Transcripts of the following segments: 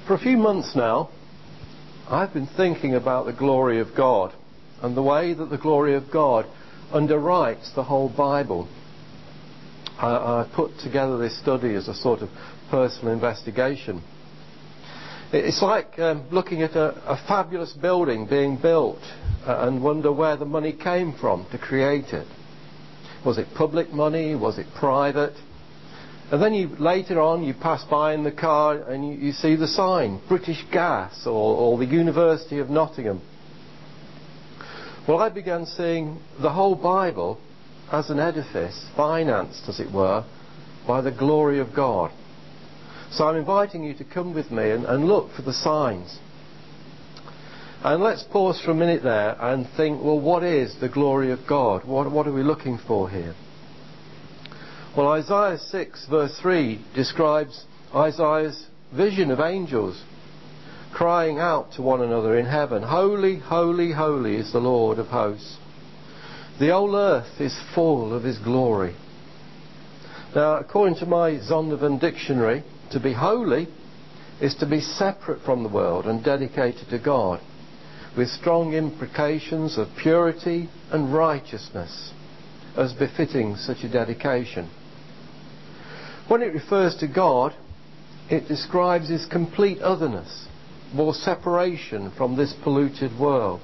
For a few months now, I've been thinking about the glory of God and the way that the glory of God underwrites the whole Bible. I put together this study as a sort of personal investigation. It's like looking at a fabulous building being built and wonder where the money came from to create it. Was it public money? Was it private? And then later on you pass by in the car and you see the sign, British Gas or the University of Nottingham. Well, I began seeing the whole Bible as an edifice, financed, as it were, by the glory of God. So I'm inviting you to come with me and look for the signs. And let's pause for a minute there and think, well, what is the glory of God? What are we looking for here? Well, Isaiah 6 verse 3 describes Isaiah's vision of angels crying out to one another in heaven, Holy, holy, holy is the Lord of hosts. The whole earth is full of His glory. Now, according to my Zondervan dictionary, to be holy is to be separate from the world and dedicated to God, with strong implications of purity and righteousness, as befitting such a dedication. When it refers to God, it describes His complete otherness, or separation from this polluted world.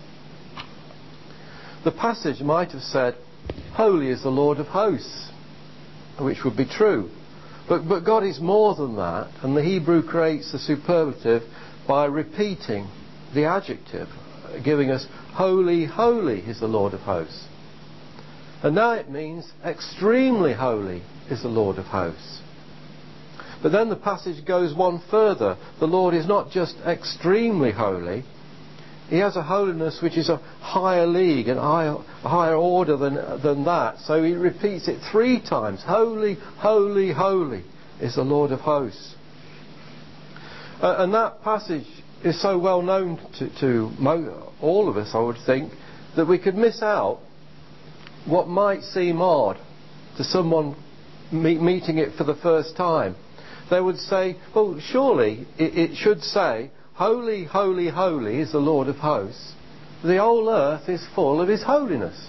The passage might have said, Holy is the Lord of hosts, which would be true. But God is more than that, and the Hebrew creates the superlative by repeating the adjective, giving us Holy, holy is the Lord of hosts. And now it means extremely holy is the Lord of hosts. But then the passage goes one further. The Lord is not just extremely holy, He has a holiness which is a higher league and a higher order than that. So He repeats it 3 times. Holy, holy, holy is the Lord of hosts. And that passage is so well known to all of us, I would think, that we could miss out what might seem odd to someone meeting it for the first time. They would say, well, surely it should say, Holy, holy, holy is the Lord of hosts. The whole earth is full of His holiness.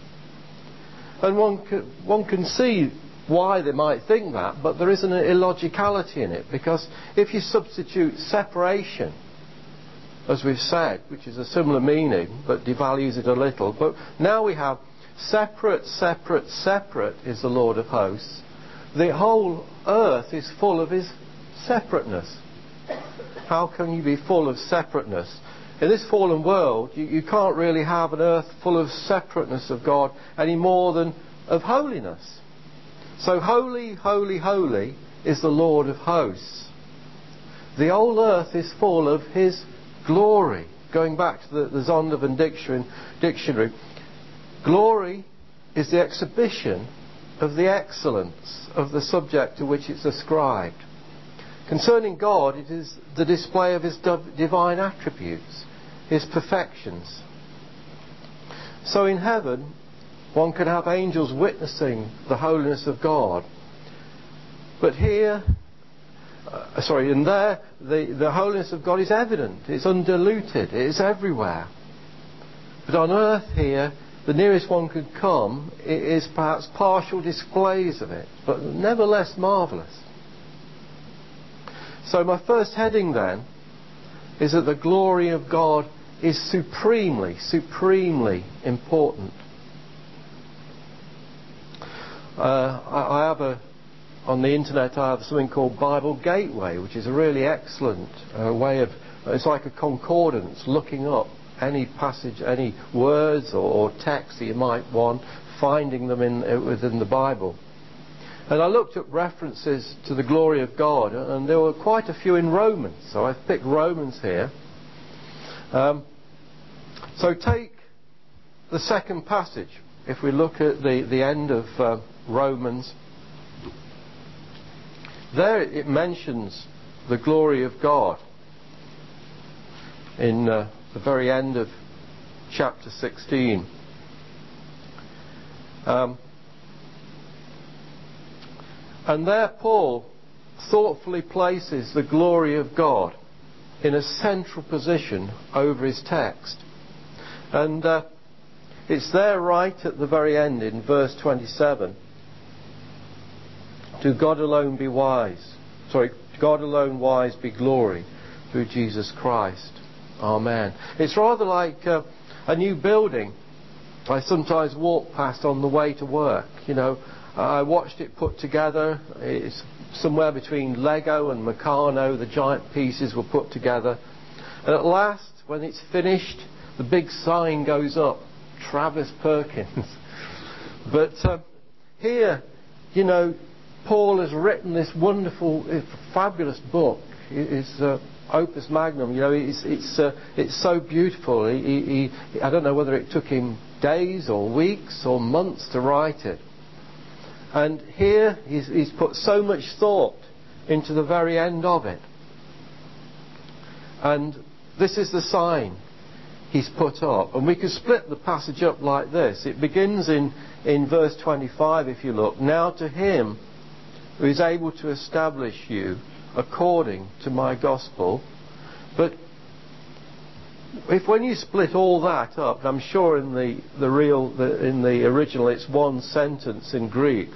And one can see why they might think that, but there is an illogicality in it, because if you substitute separation, as we've said, which is a similar meaning, but devalues it a little, but now we have separate, separate, separate is the Lord of hosts. The whole earth is full of His separateness. How can you be full of separateness? In this fallen world, you can't really have an earth full of separateness of God any more than of holiness. So holy, holy, holy is the Lord of hosts. The whole earth is full of His glory. Going back to the Zondervan dictionary, glory is the exhibition of the excellence of the subject to which it's ascribed. Concerning God, it is the display of His divine attributes, His perfections. So in heaven, one can have angels witnessing the holiness of God. But here, in there, the holiness of God is evident, it's undiluted, it's everywhere. But on earth here, the nearest one could come is perhaps partial displays of it, but nevertheless marvellous. So my first heading then is that the glory of God is supremely, supremely important. On the internet I have something called Bible Gateway, which is a really excellent way of, it's like a concordance, looking up any passage, any words or text that you might want, finding them within the Bible. And I looked at references to the glory of God, and there were quite a few in Romans, so I've picked Romans here. So take the second passage. If we look at the end of Romans, there it mentions the glory of God in the very end of chapter 16. And there Paul thoughtfully places the glory of God in a central position over his text. And it's there right at the very end in verse 27. To God alone be wise. To God alone wise be glory through Jesus Christ. Amen. It's rather like a new building I sometimes walk past on the way to work. I watched it put together. It's somewhere between Lego and Meccano. The giant pieces were put together. And at last, when it's finished, the big sign goes up, Travis Perkins. But here, Paul has written this wonderful, fabulous book. It's Opus Magnum. It's so beautiful. I don't know whether it took him days or weeks or months to write it. And here he's put so much thought into the very end of it. And this is the sign he's put up. And we can split the passage up like this. It begins in verse 25, if you look. Now to him who is able to establish you according to my gospel. But when you split all that up, I'm sure in the original it's one sentence in Greek.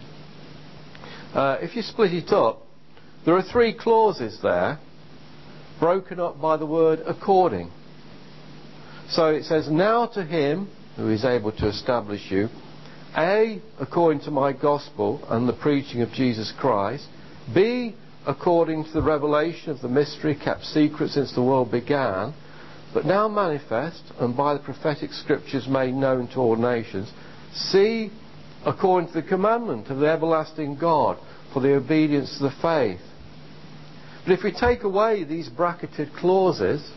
If you split it up, there are 3 clauses there, broken up by the word according. So it says, now to him who is able to establish you, A, according to my gospel and the preaching of Jesus Christ, B, according to the revelation of the mystery kept secret since the world began, but now manifest and by the prophetic scriptures made known to all nations, C, according to the commandment of the everlasting God for the obedience to the faith. But if we take away these bracketed clauses,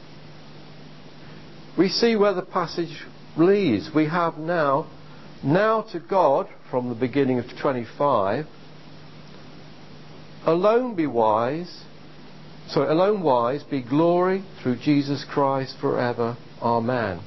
we see where the passage leads. We have now to God, from the beginning of 25, alone wise be glory through Jesus Christ forever. Amen.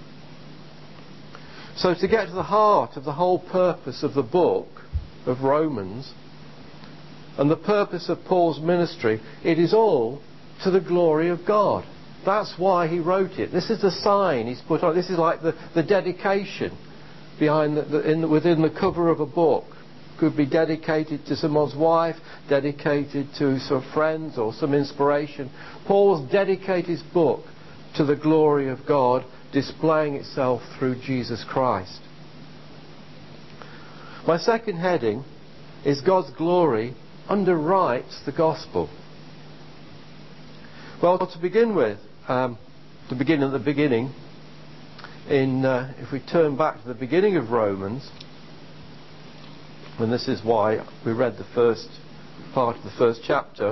So to get to the heart of the whole purpose of the book of Romans and the purpose of Paul's ministry, it is all to the glory of God. That's why he wrote it. This is the sign he's put on. This is like the dedication behind within the cover of a book. Could be dedicated to someone's wife, dedicated to some friends or some inspiration. Paul's dedicated his book to the glory of God, displaying itself through Jesus Christ. My second heading is God's glory underwrites the gospel. Well, to begin with, at the beginning, if we turn back to the beginning of Romans, and this is why we read the first part of the first chapter,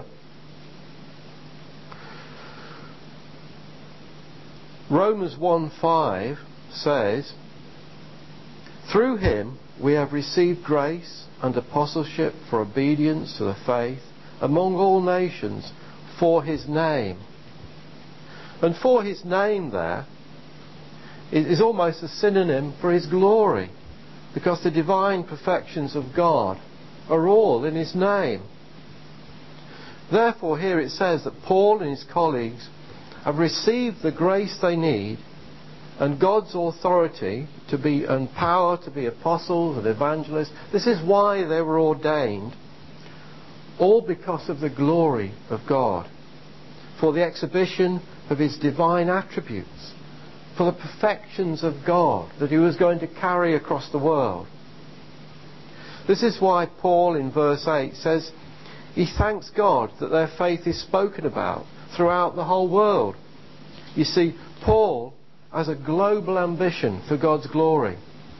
Romans 1:5 says, through him we have received grace and apostleship for obedience to the faith among all nations for his name. And for his name there is almost a synonym for his glory, because the divine perfections of God are all in his name. Therefore here it says that Paul and his colleagues have received the grace they need and God's authority and power to be apostles and evangelists. This is why they were ordained, all because of the glory of God, for the exhibition of his divine attributes, for the perfections of God that he was going to carry across the world. This is why Paul in verse 8 says he thanks God that their faith is spoken about throughout the whole world. You see, Paul has a global ambition for God's glory.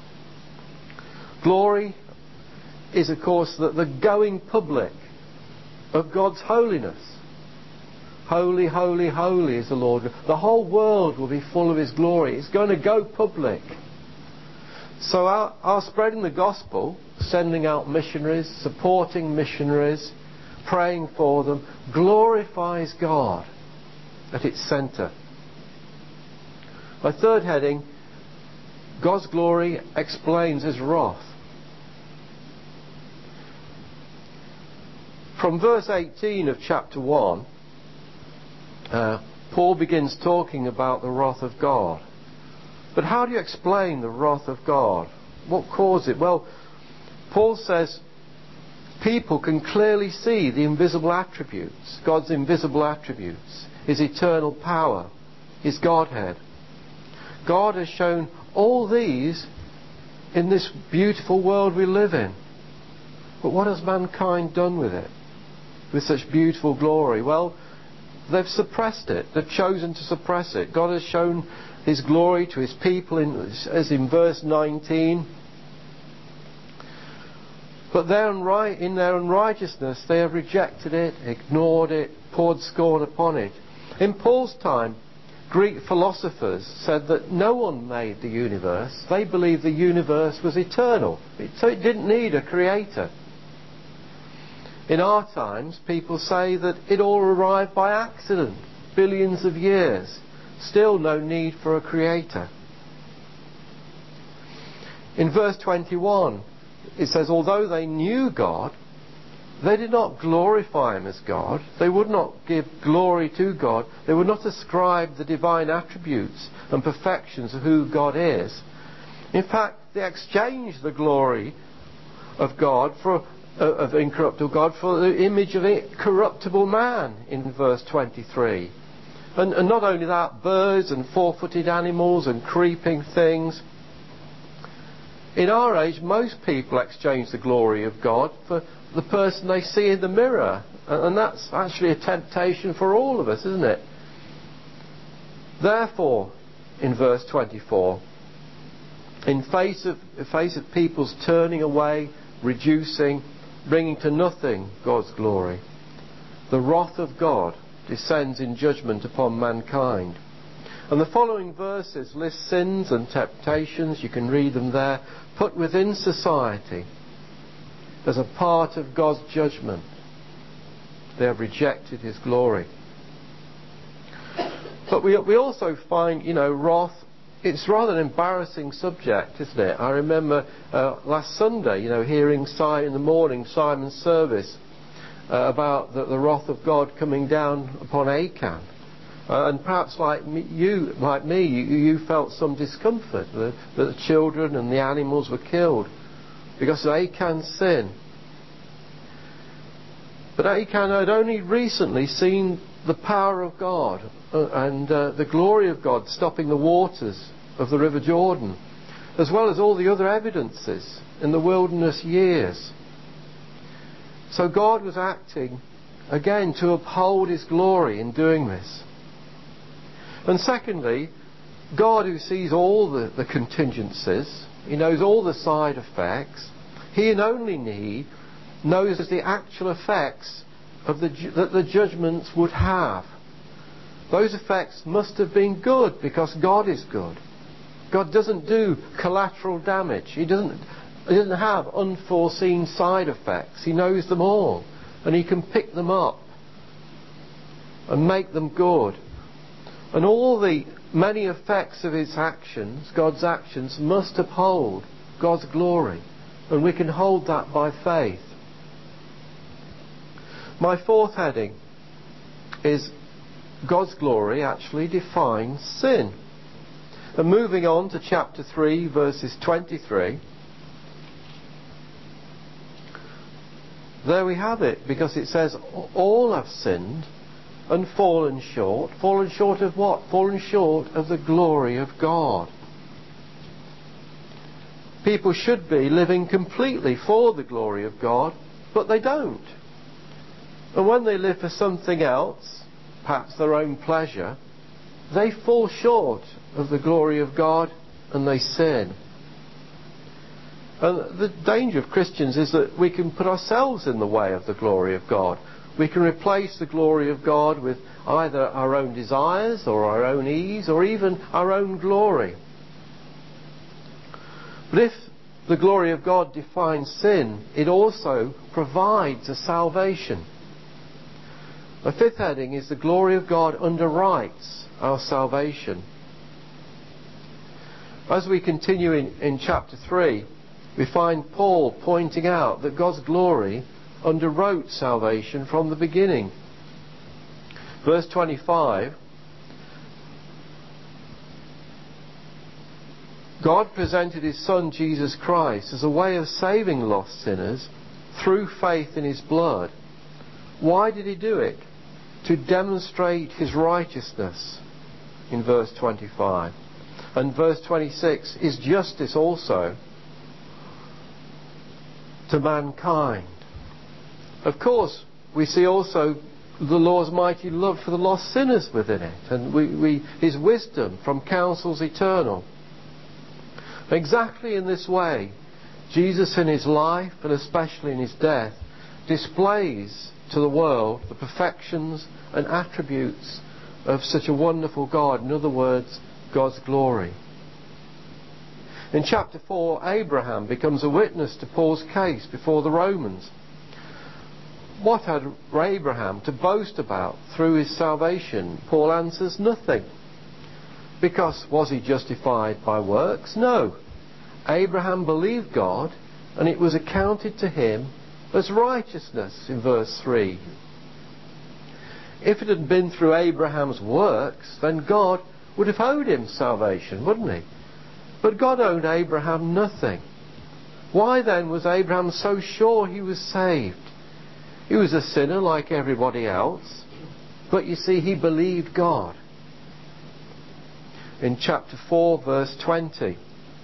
Glory is, of course, the going public of God's holiness. Holy, holy, holy is the Lord. The whole world will be full of his glory. It's going to go public. So our spreading the gospel, sending out missionaries, supporting missionaries, praying for them, glorifies God at its centre. My third heading, God's glory explains his wrath. from verse 18 of chapter 1, Paul begins talking about the wrath of God. But how do you explain the wrath of God? What caused it? Well, Paul says people can clearly see the invisible attributes, God's invisible attributes, His eternal power, His Godhead. God has shown all these in this beautiful world we live in. But what has mankind done with it? With such beautiful glory? Well, they've suppressed it. They've chosen to suppress it. God has shown His glory to His people, as in verse 19. But in their unrighteousness they have rejected it, ignored it, poured scorn upon it. In Paul's time, Greek philosophers said that no one made the universe. They believed the universe was eternal, so it didn't need a creator. In our times, people say that it all arrived by accident, billions of years. Still no need for a creator. In verse 21, it says, although they knew God, they did not glorify Him as God. They would not give glory to God. They would not ascribe the divine attributes and perfections of who God is. In fact, they exchanged the glory of God of incorruptible God for the image of corruptible man in verse 23. And not only that, birds and four-footed animals and creeping things. In our age, most people exchange the glory of God for the person they see in the mirror. And that's actually a temptation for all of us, isn't it? Therefore, in verse 24, in face of people's turning away, reducing, bringing to nothing God's glory, the wrath of God descends in judgment upon mankind. And the following verses list sins and temptations, you can read them there, put within society as a part of God's judgment. They have rejected His glory. But we also find, wrath, it's rather an embarrassing subject, isn't it? I remember last Sunday, hearing in the morning Simon's service about the wrath of God coming down upon Achan. And perhaps like me, you felt some discomfort that the children and the animals were killed because of Achan's sin. But Achan had only recently seen the power of God and the glory of God stopping the waters of the River Jordan, as well as all the other evidences in the wilderness years. So God was acting again to uphold His glory in doing this. And secondly, God, who sees all the contingencies, He knows all the side effects, He and only He knows the actual effects of that the judgments would have. Those effects must have been good because God is good. God doesn't do collateral damage. He doesn't have unforeseen side effects. He knows them all, and He can pick them up and make them good. And all the many effects of His actions, God's actions, must uphold God's glory. And we can hold that by faith. My fourth heading is God's glory actually defines sin. And moving on to chapter 3, verses 23. There we have it, because it says, all have sinned and fallen short. Fallen short of what? Fallen short of the glory of God. People should be living completely for the glory of God, but they don't. And when they live for something else, perhaps their own pleasure, they fall short of the glory of God and they sin. And the danger of Christians is that we can put ourselves in the way of the glory of God. We can replace the glory of God with either our own desires or our own ease or even our own glory. But if the glory of God defines sin, it also provides a salvation. My fifth heading is the glory of God underwrites our salvation. As we continue in chapter 3, we find Paul pointing out that God's glory underwrote salvation from the beginning. Verse 25, God presented His Son Jesus Christ as a way of saving lost sinners through faith in His blood. Why did He do it? To demonstrate His righteousness, in verse 25. And verse 26 is justice also to mankind. Of course, we see also the Lord's mighty love for the lost sinners within it, and His wisdom from counsels eternal. Exactly in this way, Jesus in His life, and especially in His death, displays to the world the perfections and attributes of such a wonderful God. In other words, God's glory. In chapter 4, Abraham becomes a witness to Paul's case before the Romans. What had Abraham to boast about through his salvation? Paul answers, nothing. Because was he justified by works? No. Abraham believed God, and it was accounted to him as righteousness, in verse 3. If it had been through Abraham's works, then God would have owed him salvation, wouldn't He? But God owed Abraham nothing. Why then was Abraham so sure he was saved? He was a sinner like everybody else, but you see, he believed God. In chapter 4, verse 20,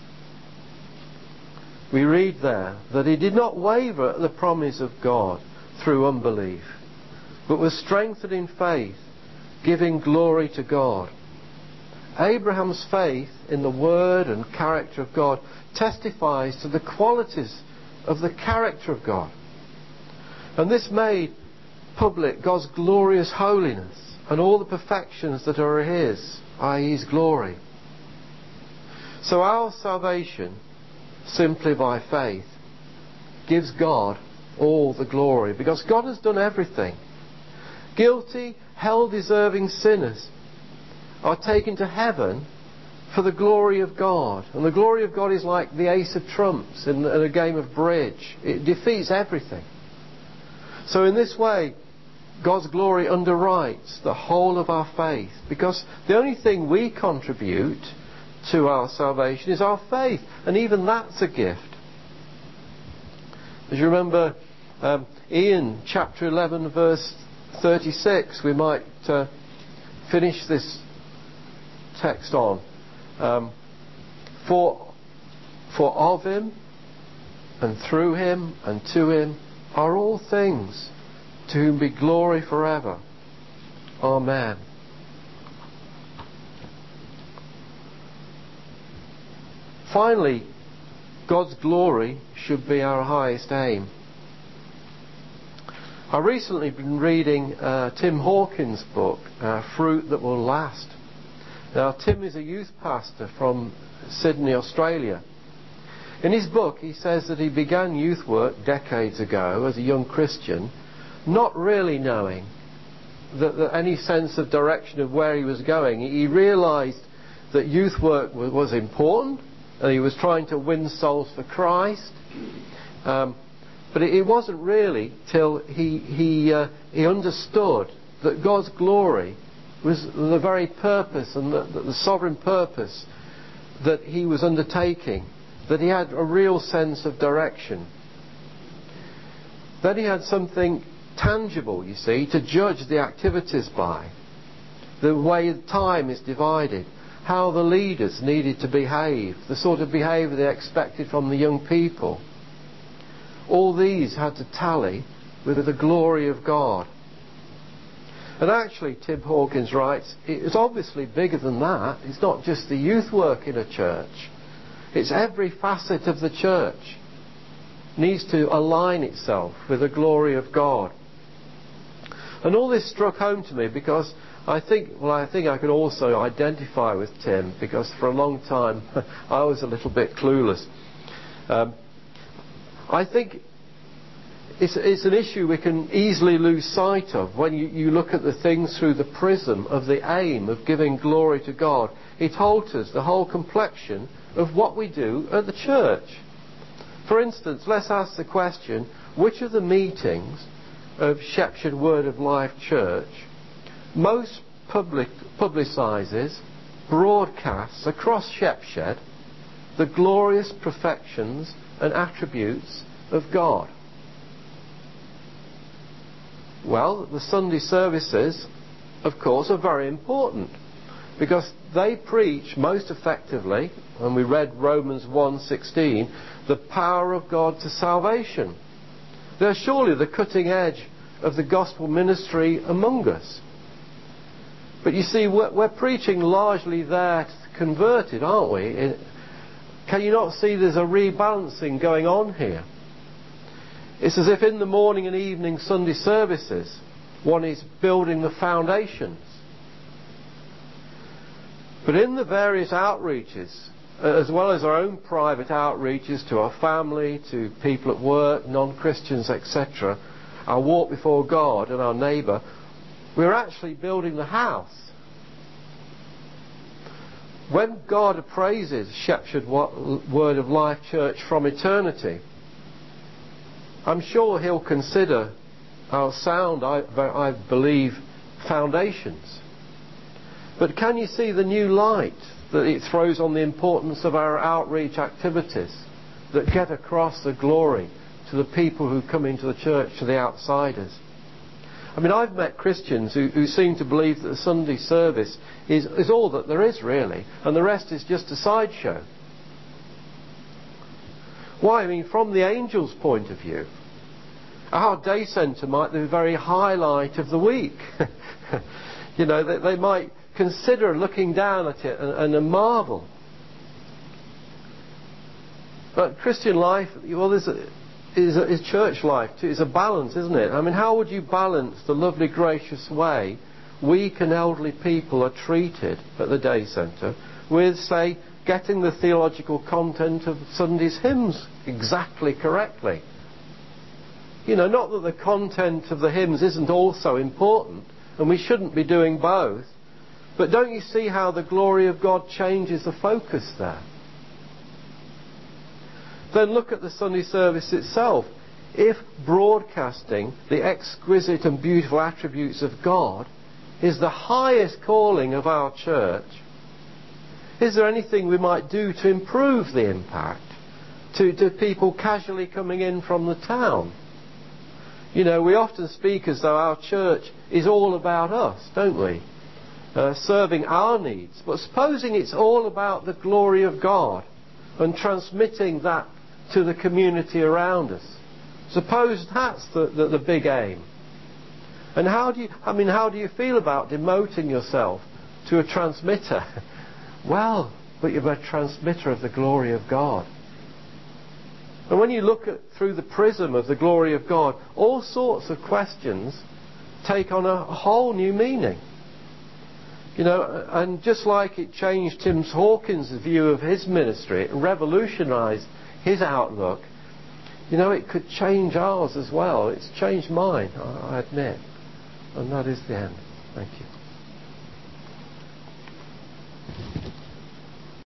we read there that he did not waver at the promise of God through unbelief, but was strengthened in faith, giving glory to God. Abraham's faith in the Word and character of God testifies to the qualities of the character of God. And this made public God's glorious holiness and all the perfections that are His, i.e. His glory. So our salvation, simply by faith, gives God all the glory, because God has done everything. Guilty, hell-deserving sinners are taken to heaven for the glory of God. And the glory of God is like the ace of trumps in a game of bridge. It defeats everything. So in this way, God's glory underwrites the whole of our faith, because the only thing we contribute to our salvation is our faith, and even that's a gift. As you remember, Ian chapter 11 verse 36, we might finish this text on. For of Him and through Him and to Him are all things, to whom be glory forever. Amen. Finally, God's glory should be our highest aim. I've recently been reading Tim Hawkins' book, Fruit That Will Last. Now, Tim is a youth pastor from Sydney, Australia. In his book, he says that he began youth work decades ago as a young Christian, not really knowing that any sense of direction of where he was going. He realised that youth work was important, and he was trying to win souls for Christ. But it wasn't really till he understood that God's glory was the very purpose and the sovereign purpose that he was undertaking, that he had a real sense of direction. Then he had something tangible, you see, to judge the activities by. The way time is divided, how the leaders needed to behave, the sort of behaviour they expected from the young people. All these had to tally with the glory of God. And actually, Tim Hawkins writes, it's obviously bigger than that. It's not just the youth work in a church. It's every facet of the church needs to align itself with the glory of God. And all this struck home to me because I think I could also identify with Tim, because for a long time I was a little bit clueless. I think it's an issue we can easily lose sight of when you look at the things through the prism of the aim of giving glory to God. It alters the whole complexion of what we do at the church. For instance, let's ask the question, which of the meetings of Shepshed Word of Life Church most publicises, broadcasts across Shepshed the glorious perfections and attributes of God? Well, the Sunday services, of course, are very important because they preach most effectively, and we read Romans 1:16, the power of God to salvation. They're surely the cutting edge of the gospel ministry among us. But you see, we're preaching largely there to the converted, aren't we? Can you not see there's a rebalancing going on here? It's as if in the morning and evening Sunday services, one is building the foundations. But in the various outreaches, as well as our own private outreaches to our family, to people at work, non-Christians, etc., our walk before God and our neighbour, we're actually building the house. When God appraises Shepshed Word of Life Church from eternity, I'm sure He'll consider our sound, I believe, foundations. But can you see the new light that it throws on the importance of our outreach activities that get across the glory to the people who come into the church, to the outsiders? I mean, I've met Christians who seem to believe that the Sunday service is all that there is, really, and the rest is just a sideshow. Why? I mean, from the angels' point of view, our day centre might be the very highlight of the week. You know, they might consider looking down at it and marvel. But Christian life, well, is church life too. It's a balance, isn't it? I mean, how would you balance the lovely, gracious way weak and elderly people are treated at the day centre with, say, getting the theological content of Sunday's hymns exactly correctly? You know, not that the content of the hymns isn't also important, and we shouldn't be doing both, but don't you see how the glory of God changes the focus there? Then look at the Sunday service itself. If broadcasting the exquisite and beautiful attributes of God is the highest calling of our church, is there anything we might do to improve the impact to people casually coming in from the town? You know, we often speak as though our church is all about us, don't we? Serving our needs. But supposing it's all about the glory of God and transmitting that to the community around us. Suppose that's the big aim. And how do you feel about demoting yourself to a transmitter? Well, but you're a transmitter of the glory of God. And when you look through the prism of the glory of God, all sorts of questions take on a whole new meaning. You know, and just like it changed Tim Hawkins' view of his ministry, it revolutionised his outlook, you know, it could change ours as well. It's changed mine, I admit. And that is the end. Thank you.